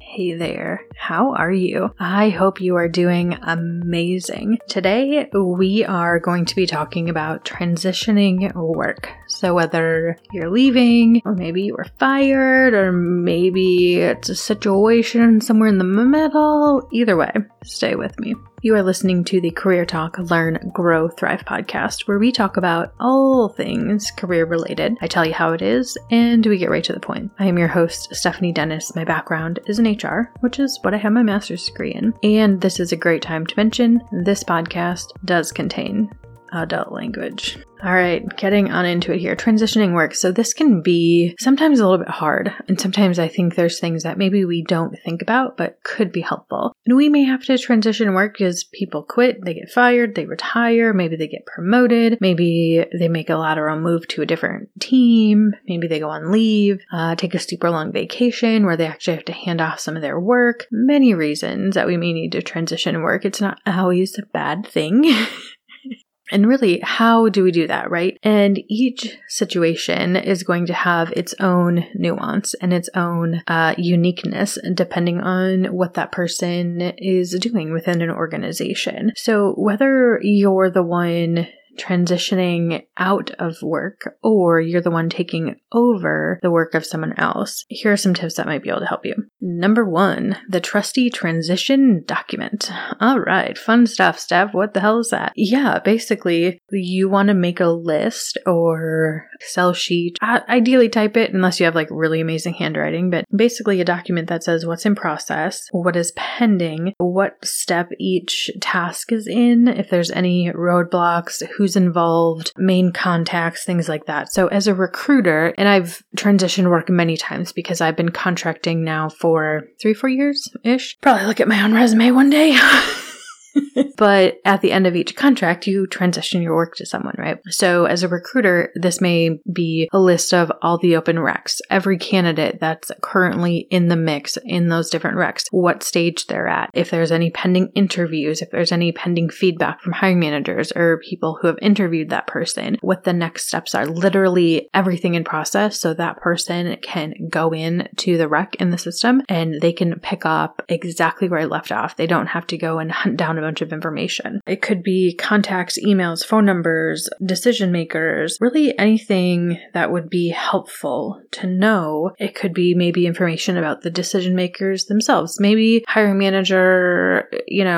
Hey there, how are you? I hope you are doing amazing. Today, we are going to be talking about transitioning work. So whether you're leaving, or maybe you were fired, or maybe it's a situation somewhere in the middle, either way, stay with me. You are listening to the Career Talk, Learn, Grow, Thrive podcast, where we talk about all things career related. I tell you how it is, and we get right to the point. I am your host, Stephanie Dennis. My background is in HR, which is what I have my master's degree in. And this is a great time to mention this podcast does contain adult language. All right, getting on into it here. Transitioning work. So this can be sometimes a little bit hard. And sometimes I think there's things that maybe we don't think about, but could be helpful. And we may have to transition work because people quit, they get fired, they retire, maybe they get promoted, maybe they make a lateral move to a different team, maybe they go on leave, take a super long vacation where they actually have to hand off some of their work. Many reasons that we may need to transition work. It's not always a bad thing. And really, how do we do that, right? And each situation is going to have its own nuance and its own uniqueness depending on what that person is doing within an organization. So whether you're the one transitioning out of work or you're the one taking over the work of someone else, here are some tips that might be able to help you. Number 1, the trusty transition document. All right, fun stuff, Steph. What the hell is that? Yeah, basically, you want to make a list or Excel sheet. Ideally, type it unless you have like really amazing handwriting, but basically a document that says what's in process, what is pending, what step each task is in, if there's any roadblocks, who's involved, main contacts, things like that. So as a recruiter, and I've transitioned work many times because I've been contracting now for 3-4 years-ish. Probably look at my own resume one day. But at the end of each contract, you transition your work to someone, right? So as a recruiter, this may be a list of all the open recs, every candidate that's currently in the mix in those different recs, what stage they're at, if there's any pending interviews, if there's any pending feedback from hiring managers or people who have interviewed that person, what the next steps are, literally everything in process so that person can go in to the rec in the system and they can pick up exactly where I left off. They don't have to go and hunt down a bunch of information. It could be contacts, emails, phone numbers, decision makers, really anything that would be helpful to know. It could be maybe information about the decision makers themselves. Maybe hiring manager,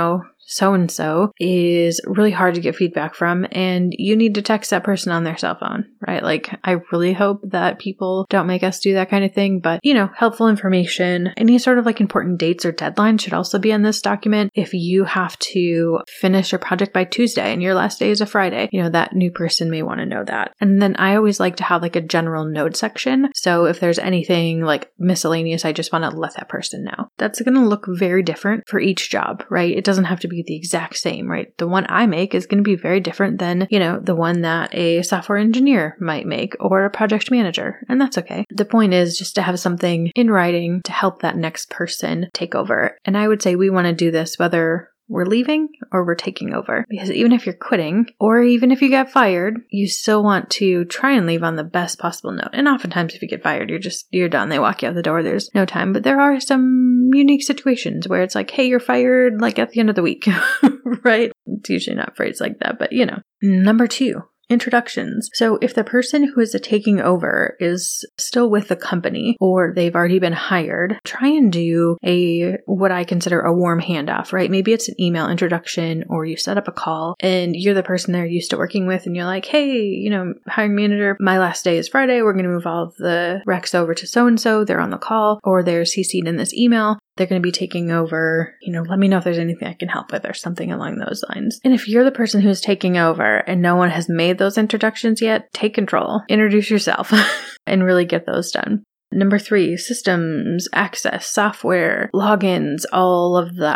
so-and-so is really hard to get feedback from and you need to text that person on their cell phone, right? Like, I really hope that people don't make us do that kind of thing, but helpful information. Any sort of like important dates or deadlines should also be in this document. If you have to finish your project by Tuesday and your last day is a Friday, that new person may want to know that. And then I always like to have like a general note section. So if there's anything like miscellaneous, I just want to let that person know. That's going to look very different for each job, right? It doesn't have to be the exact same, right? The one I make is going to be very different than, the one that a software engineer might make or a project manager. And that's okay. The point is just to have something in writing to help that next person take over. And I would say we want to do this whether we're leaving or we're taking over. Because even if you're quitting or even if you get fired, you still want to try and leave on the best possible note. And oftentimes if you get fired, you're done. They walk you out the door. There's no time. But there are some unique situations where it's like, hey, you're fired like at the end of the week, right? It's usually not phrased like that, but Number 2. Introductions. So if the person who is taking over is still with the company or they've already been hired, try and do what I consider a warm handoff, right? Maybe it's an email introduction or you set up a call and you're the person they're used to working with and you're like, hey, hiring manager, my last day is Friday. We're going to move all of the recs over to so-and-so. They're on the call or they're CC'd in this email. They're going to be taking over, let me know if there's anything I can help with or something along those lines. And if you're the person who's taking over and no one has made those introductions yet, take control, introduce yourself and really get those done. Number 3, systems, access, software, logins, all of the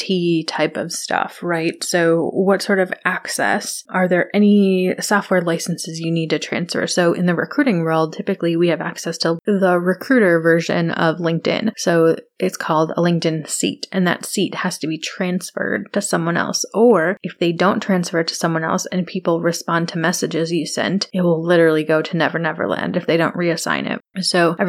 IT type of stuff, right? So what sort of access? Are there any software licenses you need to transfer? So in the recruiting world, typically we have access to the recruiter version of LinkedIn. So it's called a LinkedIn seat, and that seat has to be transferred to someone else. Or if they don't transfer it to someone else and people respond to messages you sent, it will literally go to Never Never Land if they don't reassign it. So every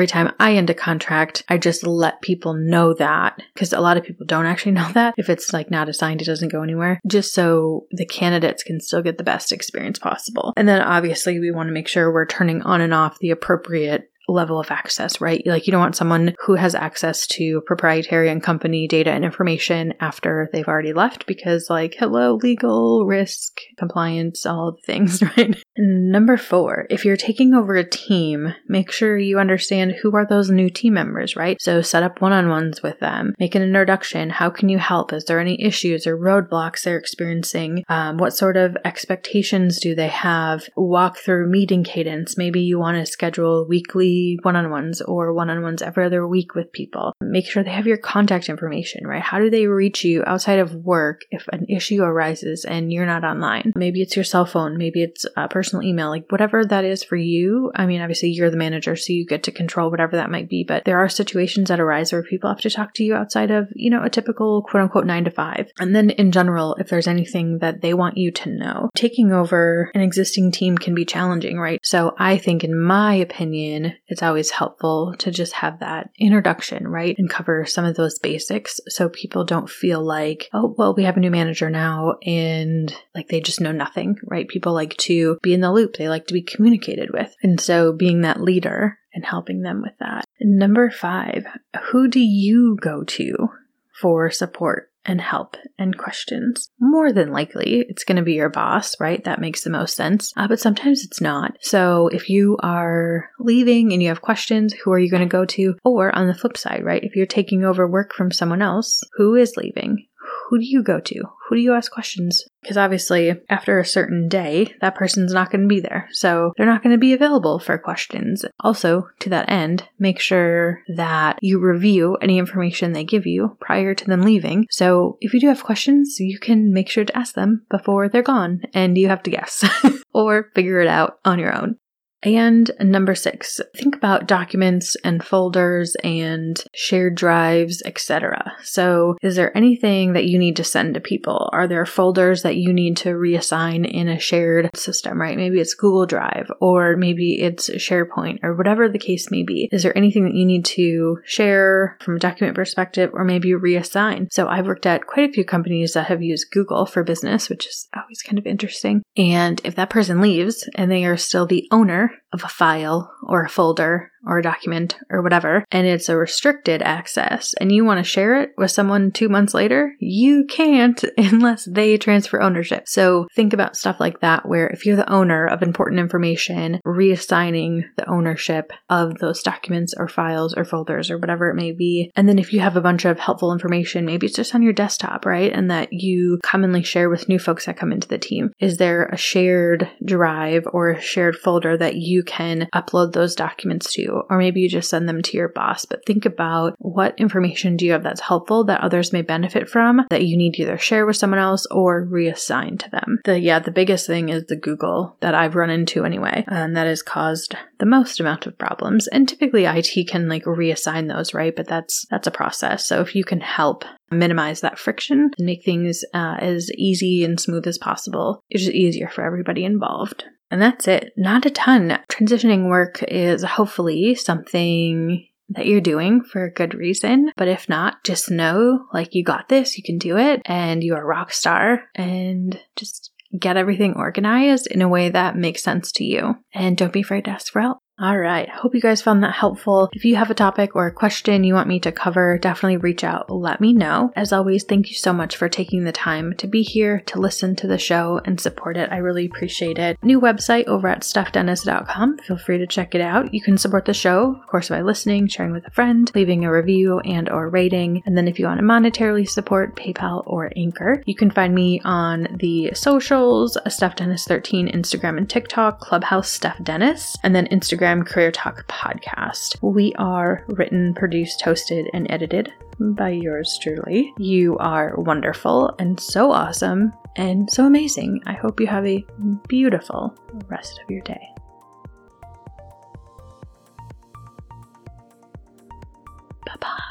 time I end a contract, I just let people know that, because a lot of people don't actually know that. If it's like not assigned, it doesn't go anywhere, just so the candidates can still get the best experience possible. And then obviously we want to make sure we're turning on and off the appropriate level of access, right? Like you don't want someone who has access to proprietary and company data and information after they've already left, because like, hello, legal, risk, compliance, all the things, right? And number 4, if you're taking over a team, make sure you understand who are those new team members, right? So set up one-on-ones with them, make an introduction. How can you help? Is there any issues or roadblocks they're experiencing? What sort of expectations do they have? Walk through meeting cadence. Maybe you want to schedule weekly one-on-ones or one-on-ones every other week with people. Make sure they have your contact information, right? How do they reach you outside of work if an issue arises and you're not online? Maybe it's your cell phone, maybe it's a personal email, like whatever that is for you. I mean, obviously you're the manager, so you get to control whatever that might be, but there are situations that arise where people have to talk to you outside of, a typical quote unquote 9 to 5. And then in general, if there's anything that they want you to know, taking over an existing team can be challenging, right? So I think, in my opinion, it's always helpful to just have that introduction, right? And cover some of those basics so people don't feel like, oh, well, we have a new manager now and like they just know nothing, right? People like to be in the loop. They like to be communicated with. And so being that leader and helping them with that. Number 5, who do you go to for support and help and questions? More than likely, it's going to be your boss, right? That makes the most sense. But sometimes it's not. So if you are leaving and you have questions, who are you going to go to? Or on the flip side, right? If you're taking over work from someone else who is leaving, who do you go to? Who do you ask questions? Because obviously, after a certain day, that person's not going to be there. So they're not going to be available for questions. Also, to that end, make sure that you review any information they give you prior to them leaving. So if you do have questions, you can make sure to ask them before they're gone and you have to guess or figure it out on your own. And number 6, think about documents and folders and shared drives, etc. So is there anything that you need to send to people? Are there folders that you need to reassign in a shared system, right? Maybe it's Google Drive, or maybe it's SharePoint, or whatever the case may be. Is there anything that you need to share from a document perspective, or maybe reassign? So I've worked at quite a few companies that have used Google for Business, which is always kind of interesting. And if that person leaves and they are still the owner of a file or a folder or a document or whatever, and it's a restricted access, and you want to share it with someone 2 months later, you can't unless they transfer ownership. So think about stuff like that, where if you're the owner of important information, reassigning the ownership of those documents or files or folders or whatever it may be. And then if you have a bunch of helpful information, maybe it's just on your desktop, right? And that you commonly share with new folks that come into the team. Is there a shared drive or a shared folder that you can upload those documents to? Or maybe you just send them to your boss. But think about, what information do you have that's helpful that others may benefit from, that you need to either share with someone else or reassign to them. The biggest thing is the Google that I've run into anyway, and that has caused the most amount of problems. And typically IT can reassign those, right? But that's a process. So if you can help minimize that friction and make things as easy and smooth as possible, it's just easier for everybody involved. And that's it. Not a ton. Transitioning work is hopefully something that you're doing for a good reason. But if not, just know, you got this, you can do it, and you're a rock star, and just get everything organized in a way that makes sense to you. And don't be afraid to ask for help. All right. Hope you guys found that helpful. If you have a topic or a question you want me to cover, definitely reach out. Let me know. As always, thank you so much for taking the time to be here, to listen to the show and support it. I really appreciate it. New website over at stuffdennis.com. Feel free to check it out. You can support the show, of course, by listening, sharing with a friend, leaving a review and or rating. And then if you want to monetarily support, PayPal or Anchor. You can find me on the socials, StuffDennis13, Instagram and TikTok, Clubhouse Stuff Dennis, and then Instagram Career Talk Podcast. We are written, produced, hosted, and edited by yours truly. You are wonderful and so awesome and so amazing. I hope you have a beautiful rest of your day. Bye-bye.